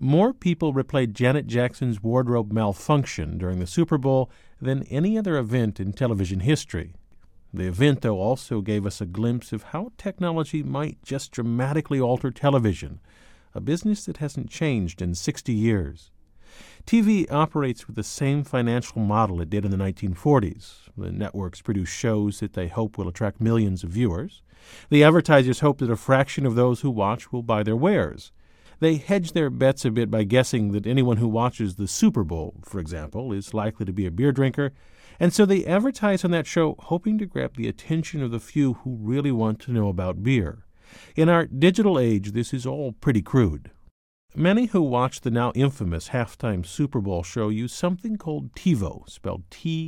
More people replayed Janet Jackson's wardrobe malfunction during the Super Bowl than any other event in television history. The event, though, also gave us a glimpse of how technology might just dramatically alter television, a business that hasn't changed in 60 years. TV operates with the same financial model it did in the 1940s. The networks produce shows that they hope will attract millions of viewers. The advertisers hope that a fraction of those who watch will buy their wares. They hedge their bets a bit by guessing that anyone who watches the Super Bowl, for example, is likely to be a beer drinker, and so they advertise on that show hoping to grab the attention of the few who really want to know about beer. In our digital age, this is all pretty crude. Many who watch the now infamous halftime Super Bowl show use something called TiVo, spelled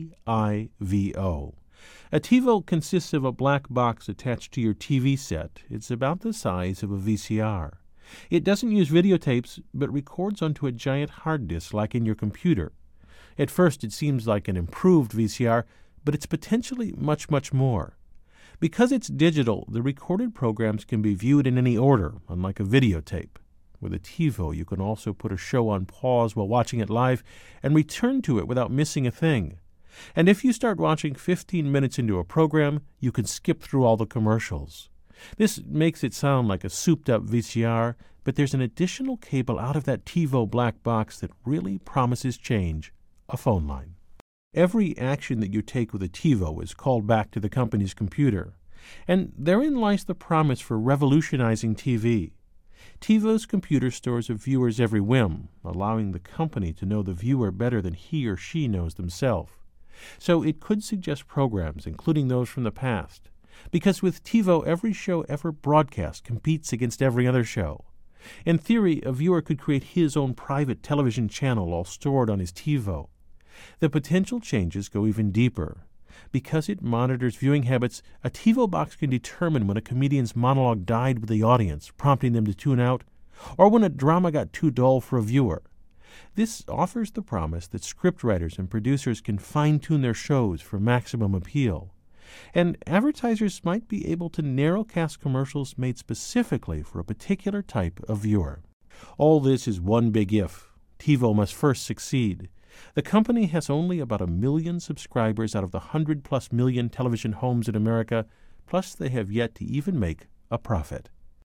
T-I-V-O. A TiVo consists of a black box attached to your TV set. It's about the size of a VCR. It doesn't use videotapes, but records onto a giant hard disk like in your computer. At first it seems like an improved VCR, but it's potentially much, much more. Because it's digital, the recorded programs can be viewed in any order, unlike a videotape. With a TiVo, you can also put a show on pause while watching it live and return to it without missing a thing. And if you start watching 15 minutes into a program, you can skip through all the commercials. This makes it sound like a souped-up VCR, but there's an additional cable out of that TiVo black box that really promises change: a phone line. Every action that you take with a TiVo is called back to the company's computer, and therein lies the promise for revolutionizing TV. TiVo's computer stores a viewer's every whim, allowing the company to know the viewer better than he or she knows themselves. So it could suggest programs, including those from the past. Because with TiVo, every show ever broadcast competes against every other show. In theory, a viewer could create his own private television channel all stored on his TiVo. The potential changes go even deeper. Because it monitors viewing habits, a TiVo box can determine when a comedian's monologue died with the audience, prompting them to tune out, or when a drama got too dull for a viewer. This offers the promise that scriptwriters and producers can fine-tune their shows for maximum appeal. And advertisers might be able to narrowcast commercials made specifically for a particular type of viewer. All this is one big if. TiVo must first succeed. The company has only about 1 million subscribers out of the 100+ million television homes in America, plus they have yet to even make a profit.